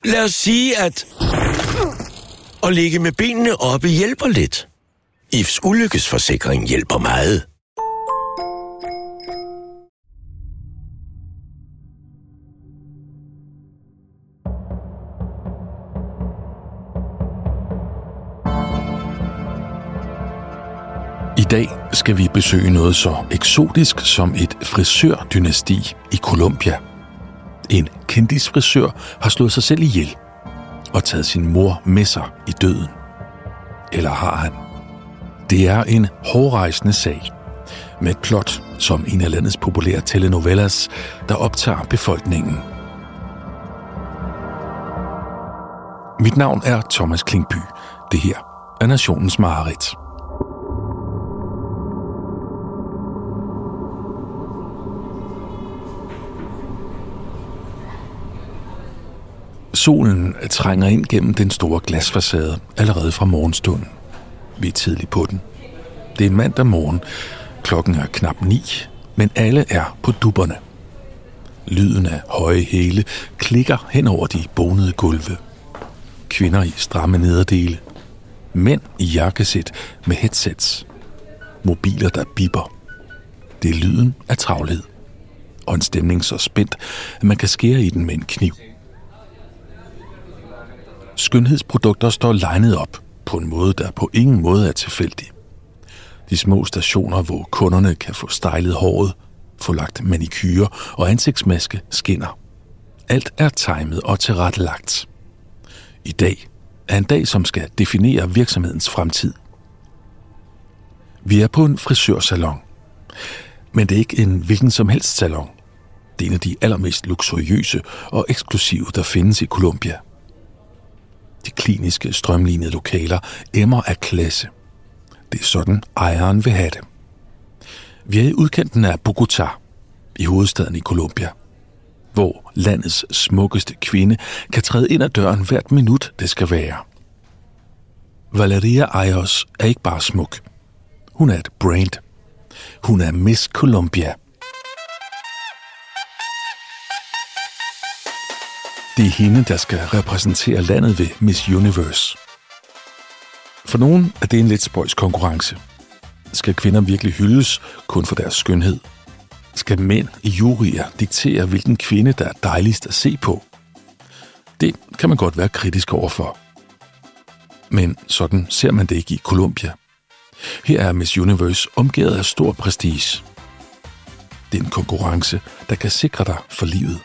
Lad os sige, at at ligge med benene oppe hjælper lidt. IFs ulykkesforsikring hjælper meget. I dag skal vi besøge noget så eksotisk som et frisørdynasti i Colombia. En kendisfrisør har slået sig selv ihjel og taget sin mor med sig i døden. Eller har han? Det er en hårrejsende sag med et plot som en af landets populære telenovelas, der optager befolkningen. Mit navn er Thomas Klingby. Det her er Nationens Mareridt. Solen trænger ind gennem den store glasfacade allerede fra morgenstunden. Vi er tidligt på den. Det er mandag morgen. Klokken er knap 9, men alle er på dupperne. Lyden af høje hæle klikker hen over de bonede gulve. Kvinder i stramme nederdele. Mænd i jakkesæt med headsets. Mobiler, der bipper. Det er lyden af travlhed. Og en stemning så spændt, at man kan skære i den med en kniv. Skønhedsprodukter står linet op på en måde, der på ingen måde er tilfældig. De små stationer, hvor kunderne kan få stylet håret, få lagt manikyre og ansigtsmaske, skinner. Alt er timet og tilrettelagt. I dag er en dag, som skal definere virksomhedens fremtid. Vi er på en frisørsalon. Men det er ikke en hvilken som helst salon. Det er en af de allermest luksuriøse og eksklusive, der findes i Colombia. De kliniske, strømlinede lokaler emmer af klasse. Det er sådan, ejeren vil have det. Vi er i udkanten af Bogotá, i hovedstaden i Colombia, hvor landets smukkeste kvinde kan træde ind ad døren hvert minut, det skal være. Valeria Ayos er ikke bare smuk. Hun er et brand. Hun er Miss Colombia. Det er hende, der skal repræsentere landet ved Miss Universe. For nogen er det en lidt spøjs konkurrence. Skal kvinder virkelig hyldes kun for deres skønhed? Skal mænd i juryer diktere, hvilken kvinde, der er dejligst at se på? Det kan man godt være kritisk overfor. Men sådan ser man det ikke i Colombia. Her er Miss Universe omgivet af stor prestige. Det er en konkurrence, der kan sikre dig for livet.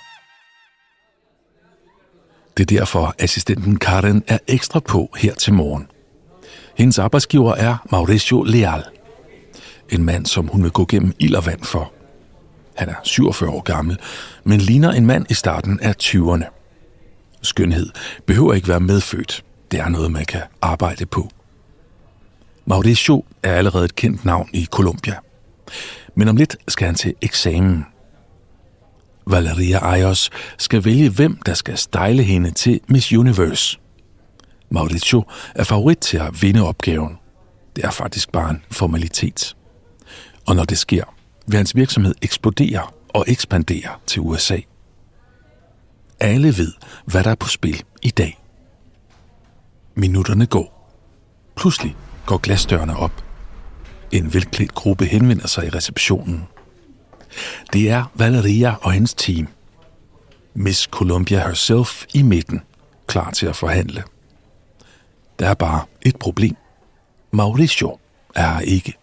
Det er derfor, assistenten Karen er ekstra på her til morgen. Hendes arbejdsgiver er Mauricio Leal. En mand, som hun vil gå gennem ild og vand for. Han er 47 år gammel, men ligner en mand i starten af 20'erne. Skønhed behøver ikke være medfødt. Det er noget, man kan arbejde på. Mauricio er allerede et kendt navn i Colombia. Men om lidt skal han til eksamen. Valeria Ayos skal vælge, hvem der skal style hende til Miss Universe. Mauricio er favorit til at vinde opgaven. Det er faktisk bare en formalitet. Og når det sker, vil hans virksomhed eksplodere og ekspandere til USA. Alle ved, hvad der er på spil i dag. Minutterne går. Pludselig går glasdørene op. En velklædt gruppe henvender sig i receptionen. Det er Valeria og hendes team. Miss Colombia herself i midten, klar til at forhandle. Der er bare et problem. Mauricio er her ikke.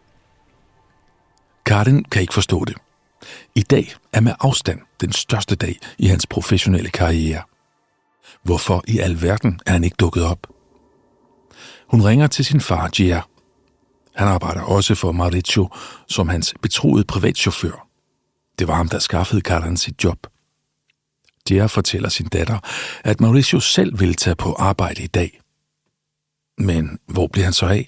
Karen kan ikke forstå det. I dag er med afstand den største dag i hans professionelle karriere. Hvorfor i alverden er han ikke dukket op? Hun ringer til sin far, Gia. Han arbejder også for Mauricio som hans betroede privatchauffør. Det var ham, der skaffede Karen sit job. Gia fortæller sin datter, at Mauricio selv vil tage på arbejde i dag. Men hvor bliver han så af?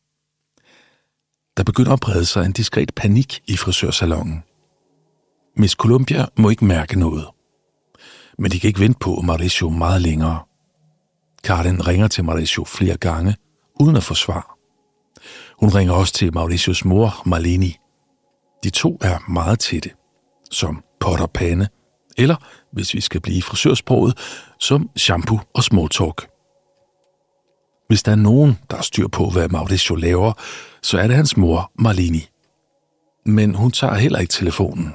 Der begynder at brede sig en diskret panik i frisørsalonen. Miss Colombia må ikke mærke noget. Men de kan ikke vente på Mauricio meget længere. Karen ringer til Mauricio flere gange, uden at få svar. Hun ringer også til Mauricios mor, Marlene. De to er meget tætte, som pot og pande, eller, hvis vi skal blive i frisørsproget, som shampoo og small talk. Hvis der er nogen, der har styr på, hvad Mauricio laver, så er det hans mor, Marlene. Men hun tager heller ikke telefonen.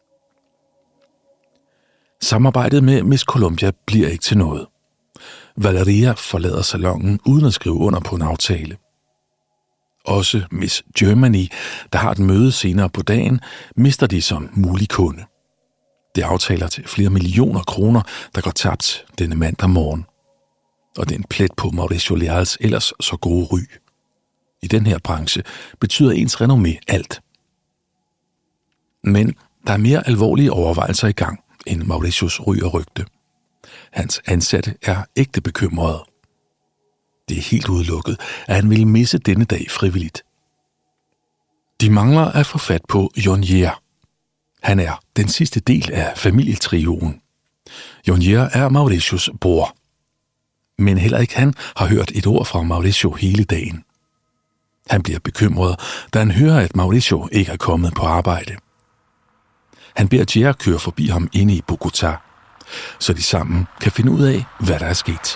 Samarbejdet med Miss Colombia bliver ikke til noget. Valeria forlader salonen uden at skrive under på en aftale. Også Miss Germany, der har et møde senere på dagen, mister de som mulig kunde. Det aftaler til flere millioner kroner, der går tabt denne mandag morgen. Og det er en plet på Mauricio Leals ellers så gode ry. I den her branche betyder ens renommé alt. Men der er mere alvorlige overvejelser i gang end Mauricios ry og rygte. Hans ansatte er ægte bekymrede. Det er helt udelukket, at han ville misse denne dag frivilligt. De mangler at få fat på Jonier. Han er den sidste del af familietrioen. Jonier er Mauricios bror. Men heller ikke han har hørt et ord fra Mauricio hele dagen. Han bliver bekymret, da han hører, at Mauricio ikke er kommet på arbejde. Han beder Jer køre forbi ham inde i Bogotá, så de sammen kan finde ud af, hvad der er sket.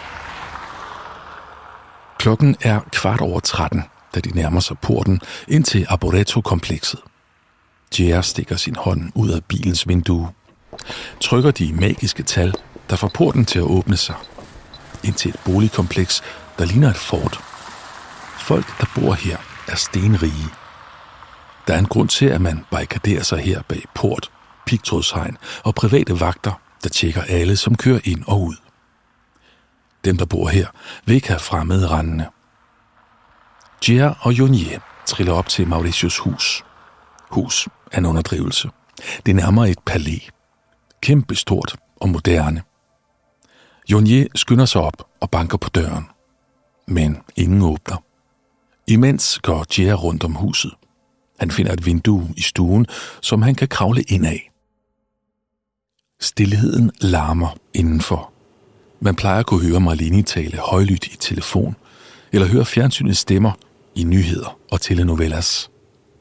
Klokken er 13:15, da de nærmer sig porten ind til Arboreto-komplekset. Jer stikker sin hånd ud af bilens vindue, trykker de magiske tal, der får porten til at åbne sig, ind til et boligkompleks, der ligner et fort. Folk, der bor her, er stenrige. Der er en grund til, at man barrikaderer sig her bag port, pigtrådshegn og private vagter, der tjekker alle, som kører ind og ud. Dem, der bor her, vil ikke have fremmede rendende. Jer og Jonier triller op til Mauricios hus. Hus er en underdrivelse. Det er nærmere et palæ. Kæmpestort og moderne. Jonier skynder sig op og banker på døren. Men ingen åbner. Imens går Jer rundt om huset. Han finder et vindue i stuen, som han kan kravle ind af. Stilheden larmer indenfor. Man plejer at kunne høre Marlene tale højlydt i telefon, eller høre fjernsynets stemmer i nyheder og telenovelas.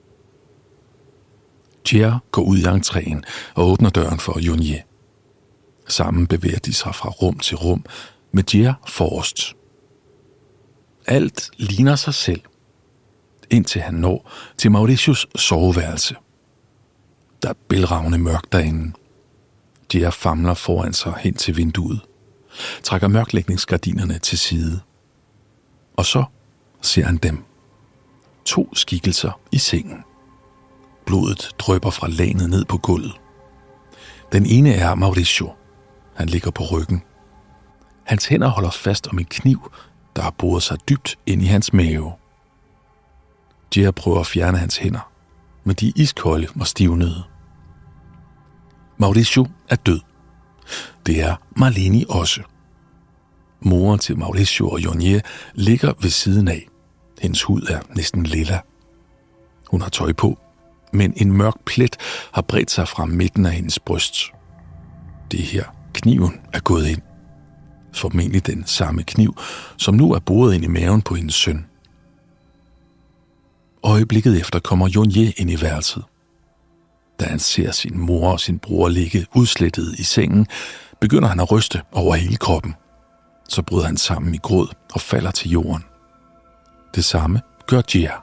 Jer går ud i entréen og åbner døren for Jonier. Sammen bevæger de sig fra rum til rum, med Jer forrest. Alt ligner sig selv, indtil han når til Mauricios soveværelse. Der er bælragende mørkt derinde. Jer famler foran sig hen til vinduet, trækker mørklægningsgardinerne til side. Og så ser han dem. 2 skikkelser i sengen. Blodet drypper fra lagenet ned på gulvet. Den ene er Mauricio. Han ligger på ryggen. Hans hænder holder fast om en kniv, der har boret sig dybt ind i hans mave. Jer prøver at fjerne hans hænder, men de er iskolde og stivnede. Mauricio er død. Det er Marlene også. Moren til Mauricio og Jonier ligger ved siden af. Hendes hud er næsten lilla. Hun har tøj på, men en mørk plet har bredt sig fra midten af hendes bryst. Det er her kniven er gået ind. Formentlig den samme kniv, som nu er boret ind i maven på hendes søn. Øjeblikket efter kommer Jonier ind i værelset. Da han ser sin mor og sin bror ligge udslettet i sengen, begynder han at ryste over hele kroppen. Så bryder han sammen i gråd og falder til jorden. Det samme gør Jer.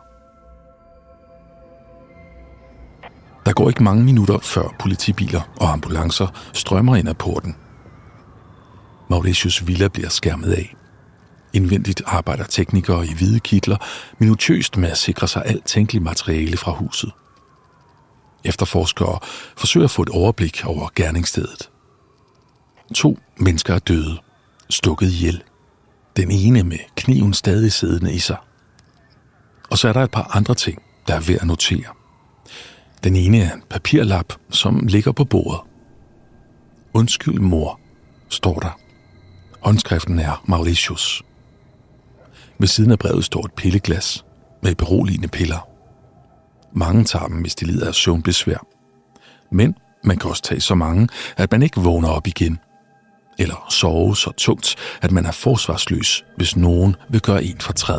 Der går ikke mange minutter, før politibiler og ambulancer strømmer ind ad porten. Mauricios villa bliver skærmet af. Indvendigt arbejder teknikere i hvide kitler minutiøst med at sikre sig alt tænkeligt materiale fra huset. Efterforskere forsøger at få et overblik over gerningsstedet. 2 mennesker er døde, stukket ihjel. Den ene med kniven stadig siddende i sig. Og så er der et par andre ting, der er værd at notere. Den ene er en papirlap, som ligger på bordet. Undskyld mor, står der. Håndskriften er Mauricios. Ved siden af brevet står et pilleglas med beroligende piller. Mange tager dem, hvis de lider af søvnbesvær. Men man kan også tage så mange, at man ikke vågner op igen. Eller sove så tungt, at man er forsvarsløs, hvis nogen vil gøre en fortræd.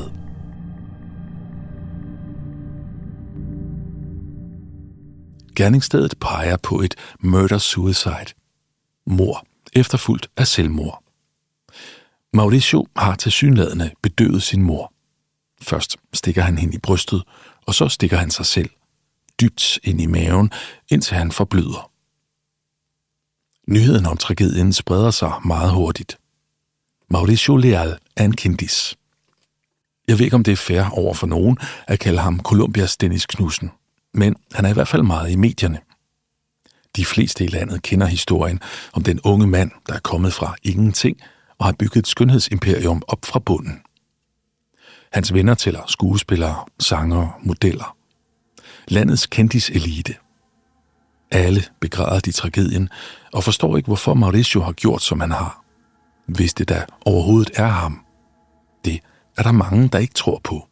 Gerningsstedet peger på et murder-suicide. Mord efterfulgt af selvmord. Mauricio har tilsyneladende bedøvet sin mor. Først stikker han hende i brystet, og så stikker han sig selv dybt ind i maven, indtil han forbløder. Nyheden om tragedien spreder sig meget hurtigt. Mauricio Leal er en kendis. Jeg ved ikke, om det er fair over for nogen at kalde ham Colombias Dennis Knudsen, men han er i hvert fald meget i medierne. De fleste i landet kender historien om den unge mand, der er kommet fra ingenting og har bygget et skønhedsimperium op fra bunden. Hans venner tæller skuespillere, sangere, modeller. Landets kendiselite. Alle begræder de tragedien og forstår ikke, hvorfor Mauricio har gjort, som han har. Hvis det da overhovedet er ham. Det er der mange, der ikke tror på.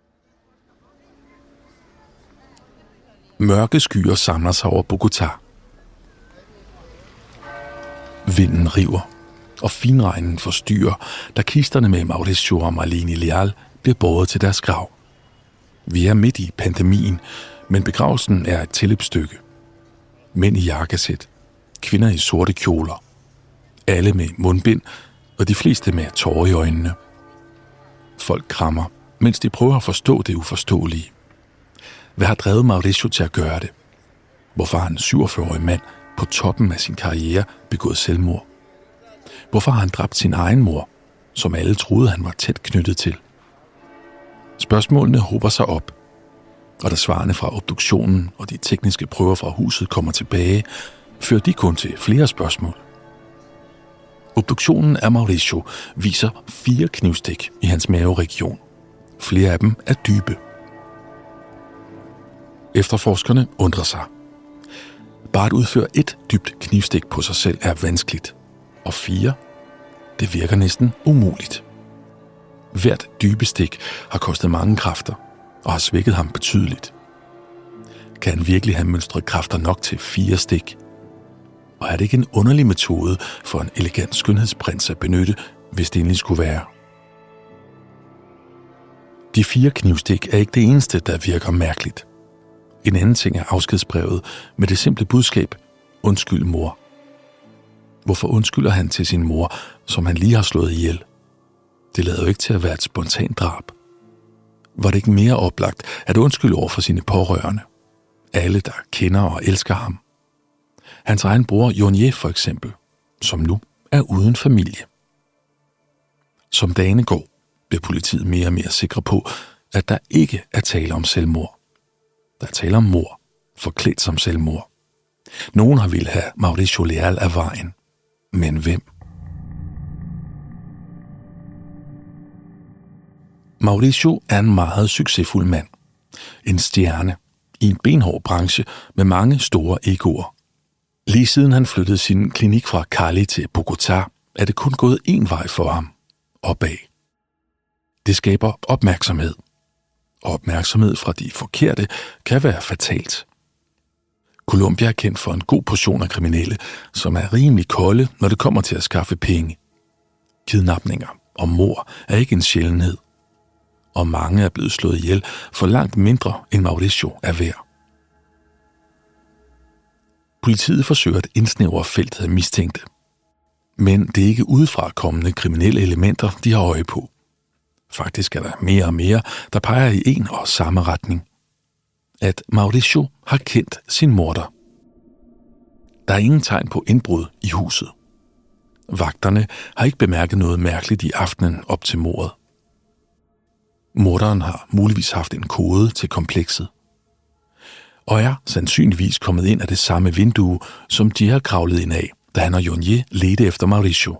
Mørke skyer samler sig over Bogotá. Vinden river, og finregnen forstyrrer, da kisterne med Mauricio og Marlene Leal bliver båret til deres grav. Vi er midt i pandemien, men begravelsen er et tilløbsstykke. Mænd i jakkesæt, kvinder i sorte kjoler, alle med mundbind, og de fleste med tårer i øjnene. Folk krammer, mens de prøver at forstå det uforståelige. Hvad har drevet Mauricio til at gøre det? Hvorfor har en 47-årig mand på toppen af sin karriere begået selvmord? Hvorfor har han dræbt sin egen mor, som alle troede, han var tæt knyttet til? Spørgsmålene hober sig op, og da svarene fra obduktionen og de tekniske prøver fra huset kommer tilbage, fører de kun til flere spørgsmål. Obduktionen af Mauricio viser 4 knivstik i hans maveregion. Flere af dem er dybe. Efterforskerne undrer sig. Bare at udføre 1 dybt knivstik på sig selv er vanskeligt, og 4, det virker næsten umuligt. Hvert dybe stik har kostet mange kræfter og har svækket ham betydeligt. Kan han virkelig have mønstret kræfter nok til 4 stik? Og er det ikke en underlig metode for en elegant skønhedsprins at benytte, hvis det egentlig skulle være? De 4 knivstik er ikke det eneste, der virker mærkeligt. En anden ting er afskedsbrevet med det simple budskab: undskyld mor. Hvorfor undskylder han til sin mor, som han lige har slået ihjel? Det lader jo ikke til at være et spontant drab. Var det ikke mere oplagt at undskylde over for sine pårørende? Alle, der kender og elsker ham. Hans egen bror Jonier for eksempel, som nu er uden familie. Som dagene går, bliver politiet mere og mere sikre på, at der ikke er tale om selvmord. Der er tale om mord, forklædt som selvmord. Nogen har ville have Mauricio Leal af vejen. Men hvem? Mauricio er en meget succesfuld mand. En stjerne i en benhård branche med mange store egoer. Lige siden han flyttede sin klinik fra Cali til Bogotá, er det kun gået én vej for ham: opad. Det skaber opmærksomhed. Og opmærksomhed fra de forkerte kan være fatalt. Colombia er kendt for en god portion af kriminelle, som er rimelig kolde, når det kommer til at skaffe penge. Kidnapninger og mord er ikke en sjældenhed. Og mange er blevet slået ihjel for langt mindre, end Mauricio er værd. Politiet forsøger at indsnævre feltet af mistænkte. Men det er ikke udefra kommende kriminelle elementer, de har øje på. Faktisk er der mere og mere, der peger i en og samme retning. At Mauricio har kendt sin morder. Der er ingen tegn på indbrud i huset. Vagterne har ikke bemærket noget mærkeligt i aftenen op til mordet. Morderen har muligvis haft en kode til komplekset. Og er sandsynligvis kommet ind af det samme vindue, som de har kravlet ind af, da han og Jonier ledte efter Mauricio.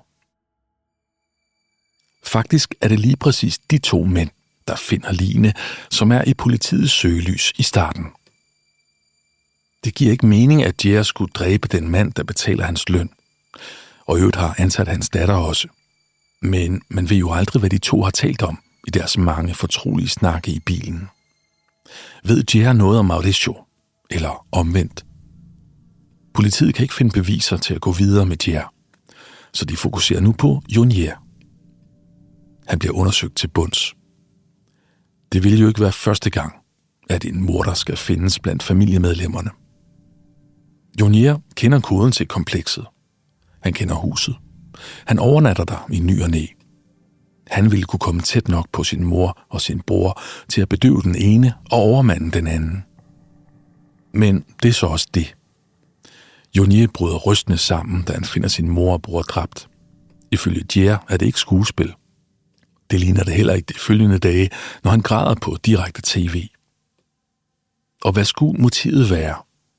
Faktisk er det lige præcis de 2 mænd, der finder ligene, som er i politiets søgelys i starten. Det giver ikke mening, at Jia skulle dræbe den mand, der betaler hans løn, og i øvrigt har ansat hans datter også. Men man ved jo aldrig, hvad de 2 har talt om i deres mange fortrolige snakke i bilen. Ved Jia noget om Mauricio, eller omvendt? Politiet kan ikke finde beviser til at gå videre med Jia, så de fokuserer nu på Jonier. Han bliver undersøgt til bunds. Det vil jo ikke være første gang, at en morder skal findes blandt familiemedlemmerne. Jonier kender koden til komplekset. Han kender huset. Han overnatter der i ny og næ. Han ville kunne komme tæt nok på sin mor og sin bror til at bedøve den ene og overmande den anden. Men det er så også det. Jonier bryder rystende sammen, da han finder sin mor og bror dræbt. Ifølge Jer er det ikke skuespil. Det ligner det heller ikke de følgende dage, når han græder på direkte tv. Og hvad skulle motivet være?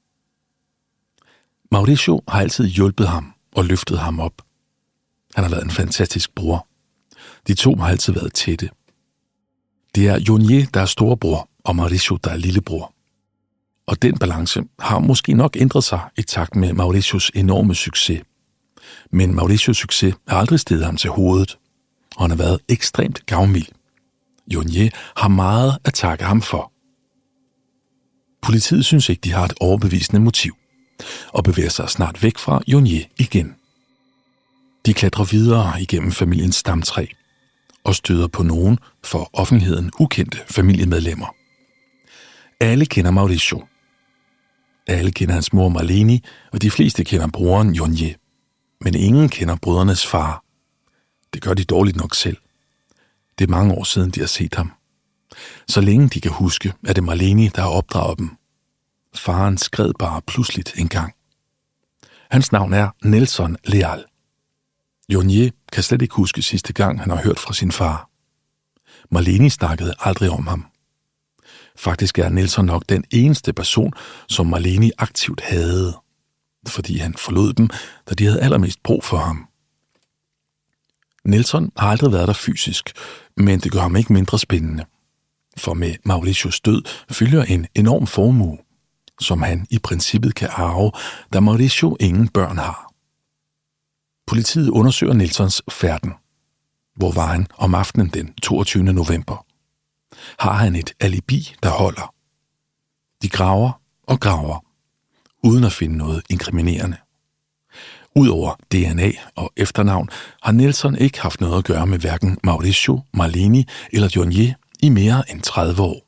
Mauricio har altid hjulpet ham og løftet ham op. Han har været en fantastisk bror. De to har altid været tætte. Det er Jonier, der er storebror, og Mauricio, der er lillebror. Og den balance har måske nok ændret sig i takt med Mauricios enorme succes. Men Mauricios succes har aldrig steget ham til hovedet, og han har været ekstremt gavmild. Jonier har meget at takke ham for. Politiet synes ikke, de har et overbevisende motiv, og bevæger sig snart væk fra Jonier igen. De klatrer videre igennem familiens stamtræ og støder på nogen for offentligheden ukendte familiemedlemmer. Alle kender Mauricio. Alle kender hans mor Marlene, og de fleste kender broren Jonier. Men ingen kender brødrenes far. Det gør de dårligt nok selv. Det er mange år siden, de har set ham. Så længe de kan huske, er det Marlene, der har opdraget dem. Faren skred bare pludseligt en gang. Hans navn er Nelson Leal. Jonier kan slet ikke huske sidste gang, han har hørt fra sin far. Marlene snakkede aldrig om ham. Faktisk er Nelson nok den eneste person, som Marlene aktivt hadede, fordi han forlod dem, da de havde allermest brug for ham. Nelson har aldrig været der fysisk, men det gør ham ikke mindre spændende. For med Mauricios død følger en enorm formue, som han i princippet kan arve, da Mauricio ingen børn har. Politiet undersøger Nelsons færden. Hvor var han om aftenen den 22. november? Har han et alibi, der holder? De graver og graver, uden at finde noget inkriminerende. Udover DNA og efternavn har Nelson ikke haft noget at gøre med hverken Mauricio, Marlene eller Jonier i mere end 30 år.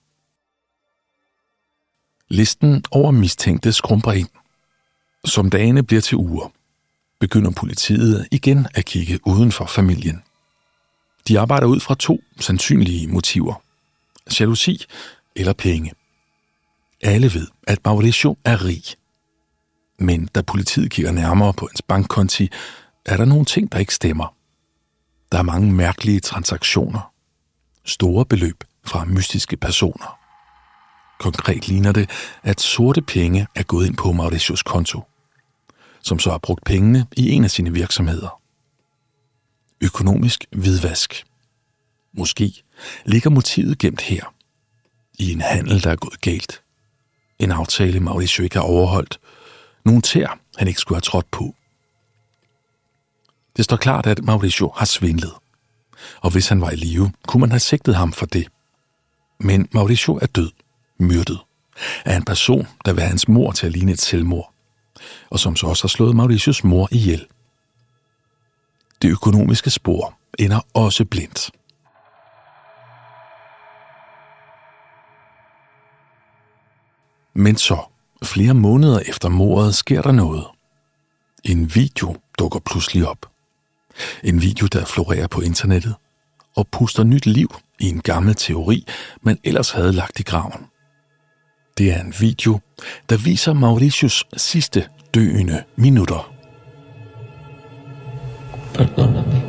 Listen over mistænkte skrumper ind. Som dagene bliver til uger, begynder politiet igen at kigge uden for familien. De arbejder ud fra 2 sandsynlige motiver: jalousi eller penge. Alle ved, at Mauricio er rig. Men da politiet kigger nærmere på hans bankkonti, er der nogle ting, der ikke stemmer. Der er mange mærkelige transaktioner. Store beløb fra mystiske personer. Konkret ligner det, at sorte penge er gået ind på Mauricios konto, som så har brugt pengene i en af sine virksomheder. Økonomisk hvidvask. Måske ligger motivet gemt her. I en handel, der er gået galt. En aftale, Mauricio ikke har overholdt. Nogle tær, han ikke skulle have trådt på. Det står klart, at Mauricio har svindlet. Og hvis han var i live, kunne man have sigtet ham for det. Men Mauricio er død, myrdet, af en person, der vil have hans mor til at ligne et selvmord, og som så også har slået Mauricios mor ihjel. Det økonomiske spor ender også blindt. Men så, flere måneder efter mordet, sker der noget. En video dukker pludselig op. En video, der florerer på internettet og puster nyt liv i en gammel teori, man ellers havde lagt i graven. Det er en video, der viser Mauricios sidste døende minutter. Perdóname.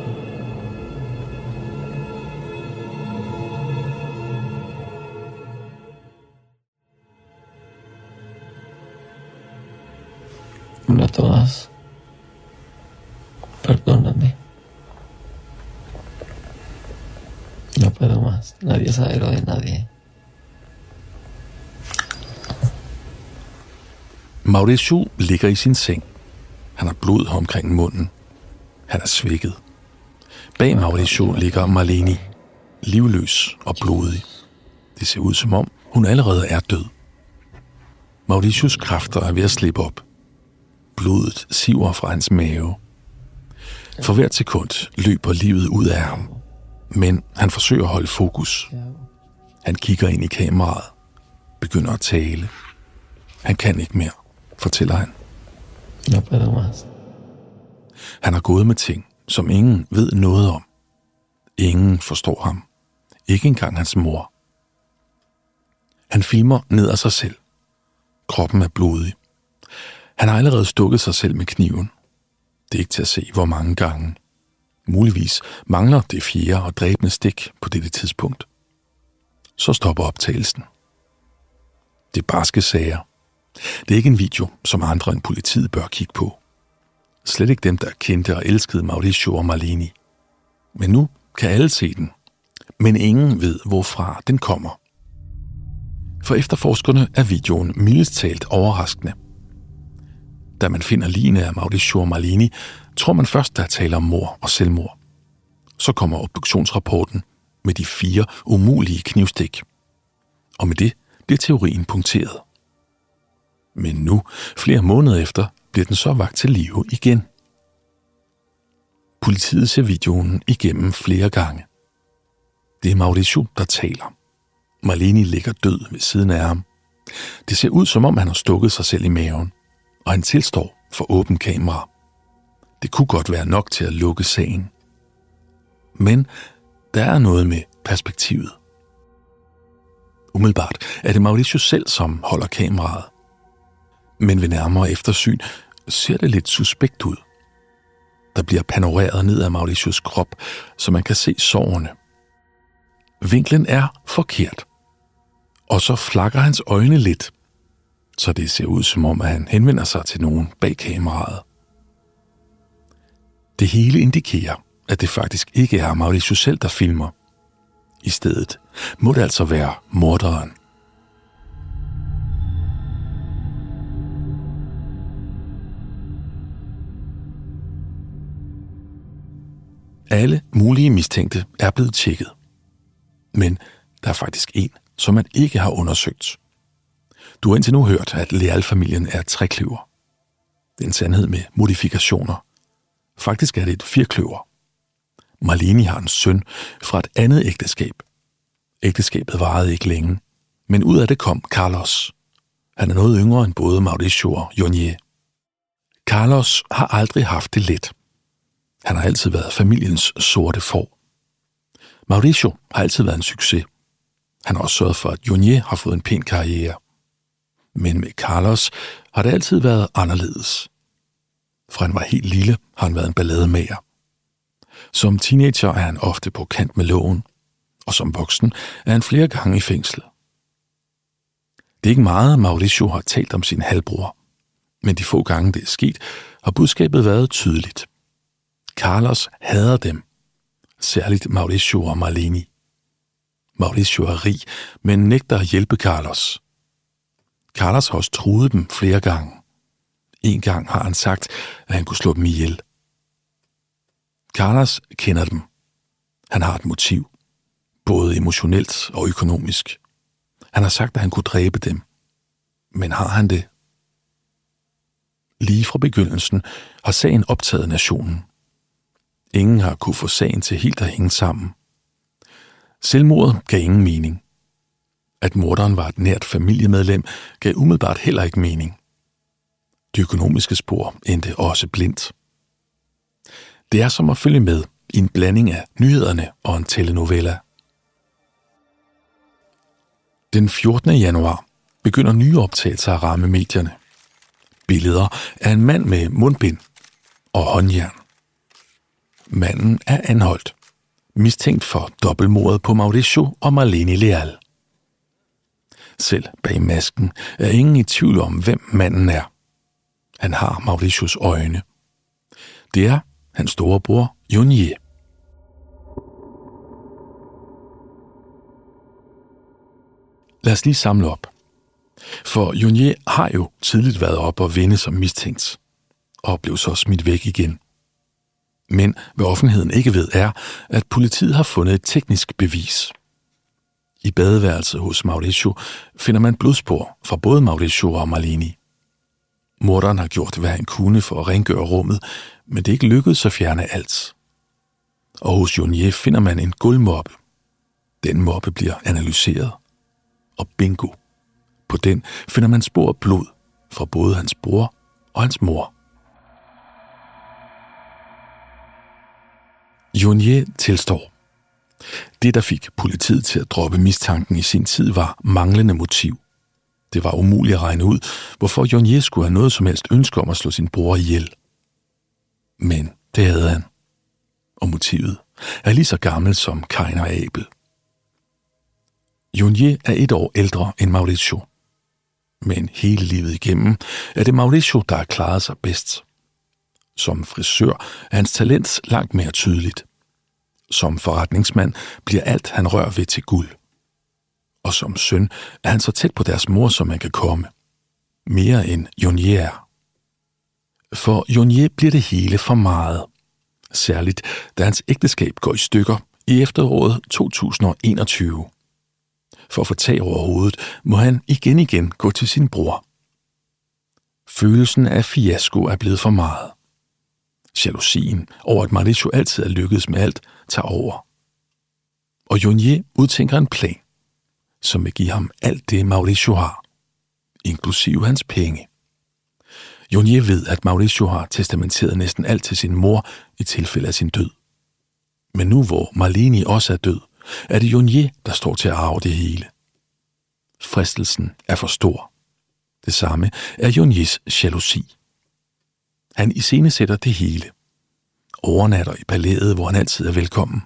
Una todas. Perdóname. No puedo más. Nadie sabe lo de nadie. Mauricio ligger i sin seng. Han har blod omkring munden. Han er svækket. Bag Mauricio ligger Marlene, livløs og blodig. Det ser ud som om, hun allerede er død. Mauricios kræfter er ved at slippe op. Blodet siver fra hans mave. For hvert sekund løber livet ud af ham. Men han forsøger at holde fokus. Han kigger ind i kameraet. Begynder at tale. Han kan ikke mere, fortæller han. No puedo más. Han har gået med ting, som ingen ved noget om. Ingen forstår ham. Ikke engang hans mor. Han filmer ned af sig selv. Kroppen er blodig. Han har allerede stukket sig selv med kniven. Det er ikke til at se, hvor mange gange. Muligvis mangler det 4. og dræbende stik på dette tidspunkt. Så stopper optagelsen. Det er barske sager. Det er ikke en video, som andre end politiet bør kigge på. Slet ikke dem, der kendte og elskede Mauricio og Marlene. Men nu kan alle se den. Men ingen ved, hvorfra den kommer. For efterforskerne er videoen mildest talt overraskende. Da man finder ligene af Mauricio og Marlene, tror man først, der taler om mord og selvmord. Så kommer obduktionsrapporten med de 4 umulige knivstik. Og med det bliver teorien punkteret. Men nu, flere måneder efter, bliver den så vakt til live igen. Politiet ser videoen igennem flere gange. Det er Mauricio, der taler. Marlene ligger død ved siden af ham. Det ser ud, som om han har stukket sig selv i maven, og han tilstår for åben kamera. Det kunne godt være nok til at lukke sagen. Men der er noget med perspektivet. Umiddelbart er det Mauricio selv, som holder kameraet. Men ved nærmere eftersyn ser det lidt suspekt ud. Der bliver panoreret ned ad Mauricios krop, så man kan se sårene. Vinklen er forkert. Og så flakker hans øjne lidt, så det ser ud som om, at han henvender sig til nogen bag kameraet. Det hele indikerer, at det faktisk ikke er Mauricio selv, der filmer. I stedet må det altså være morderen. Alle mulige mistænkte er blevet tjekket. Men der er faktisk en, som man ikke har undersøgt. Du har indtil nu hørt, at Leal-familien er et trekløver. Det er en sandhed med modifikationer. Faktisk er det et firkløver. Marlene har en søn fra et andet ægteskab. Ægteskabet varede ikke længe, men ud af det kom Carlos. Han er noget yngre end både Mauricio og Jonier. Carlos har aldrig haft det let. Han har altid været familiens sorte får. Mauricio har altid været en succes. Han har også sørget for, at Jonier har fået en pæn karriere. Men med Carlos har det altid været anderledes. Fra han var helt lille, har han været en ballademager. Som teenager er han ofte på kant med loven, og som voksen er han flere gange i fængsel. Det er ikke meget, Mauricio har talt om sin halvbror, men de få gange det er sket, har budskabet været tydeligt. Carlos hader dem, særligt Mauricio og Marlene. Mauricio er rig, men nægter at hjælpe Carlos. Carlos har også truet dem flere gange. En gang har han sagt, at han kunne slå dem ihjel. Carlos kender dem. Han har et motiv, både emotionelt og økonomisk. Han har sagt, at han kunne dræbe dem. Men har han det? Lige fra begyndelsen har sagen optaget nationen. Ingen har kunne få sagen til helt at hænge sammen. Selvmordet gav ingen mening. At morderen var et nært familiemedlem, gav umiddelbart heller ikke mening. De økonomiske spor endte også blindt. Det er som at følge med i en blanding af nyhederne og en telenovela. Den 14. januar begynder nye optagelser at ramme medierne. Billeder af en mand med mundbind og håndjern. Manden er anholdt, mistænkt for dobbeltmordet på Mauricio og Marlene Leal. Selv bag masken er ingen i tvivl om, hvem manden er. Han har Mauricios øjne. Det er hans storebror Jonier. Lad os lige samle op. For Jonier har jo tidligt været op og vende som mistænkt, og blev så smidt væk igen. Men hvad offentligheden ikke ved er, at politiet har fundet et teknisk bevis. I badeværelset hos Mauricio finder man blodspor fra både Mauricio og Marlene. Morderen har gjort, hvad han kunne for at rengøre rummet, men det er ikke lykkedes at fjerne alt. Og hos Jonier finder man en gulvmoppe. Den moppe bliver analyseret. Og bingo. På den finder man spor af blod fra både hans bror og hans mor. Jonier tilstår. Det, der fik politiet til at droppe mistanken i sin tid, var manglende motiv. Det var umuligt at regne ud, hvorfor Jonier skulle have noget som helst ønske om at slå sin bror ihjel. Men det havde han. Og motivet er lige så gammelt som Kain og Abel. Jonier er 1 år ældre end Mauricio. Men hele livet igennem er det Mauricio, der har klaret sig bedst. Som frisør er hans talent langt mere tydeligt. Som forretningsmand bliver alt, han rører ved, til guld. Og som søn er han så tæt på deres mor, som man kan komme. Mere end Jonier er. For Jonier bliver det hele for meget. Særligt, da hans ægteskab går i stykker i efteråret 2021. For at få tag over hovedet, må han igen gå til sin bror. Følelsen af fiasko er blevet for meget. Jalousien over, at Mauricio altid er lykkedes med alt, tager over. Og Jonier udtænker en plan, som vil give ham alt det, Mauricio har, inklusive hans penge. Jonier ved, at Mauricio har testamenteret næsten alt til sin mor i tilfælde af sin død. Men nu hvor Marlene også er død, er det Jonier, der står til at arve det hele. Fristelsen er for stor. Det samme er Joniers jalousi. Han iscenesætter det hele. Overnatter i palæet, hvor han altid er velkommen.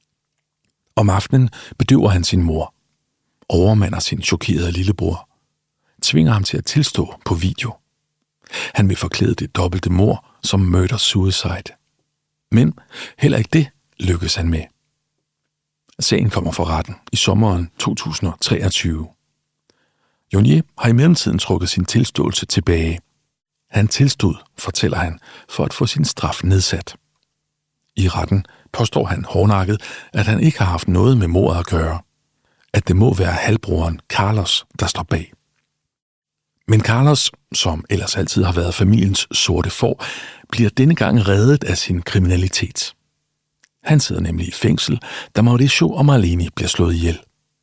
Om aftenen bedøver han sin mor. Overmander sin chokerede lillebror. Tvinger ham til at tilstå på video. Han vil forklæde det dobbelte mord som murder-suicide. Men heller ikke det lykkes han med. Sagen kommer for retten i sommeren 2023. Jonier har i mellemtiden trukket sin tilståelse tilbage. Han tilstod, fortæller han, for at få sin straf nedsat. I retten påstår han hårdnakket, at han ikke har haft noget med mordet at gøre. At det må være halvbroren Carlos, der står bag. Men Carlos, som ellers altid har været familiens sorte får, bliver denne gang reddet af sin kriminalitet. Han sidder nemlig i fængsel, da Mauricio og Marlene bliver slået ihjel.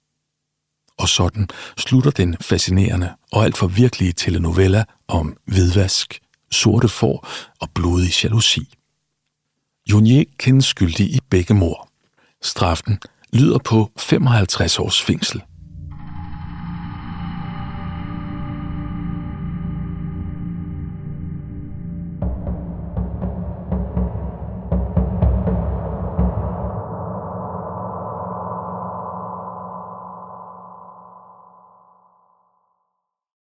Og sådan slutter den fascinerende og alt for virkelige telenovela om hvidvask, sorte får og blodig jalousi. Jonier kendes skyldig i begge mord. Straffen lyder på 55 års fængsel.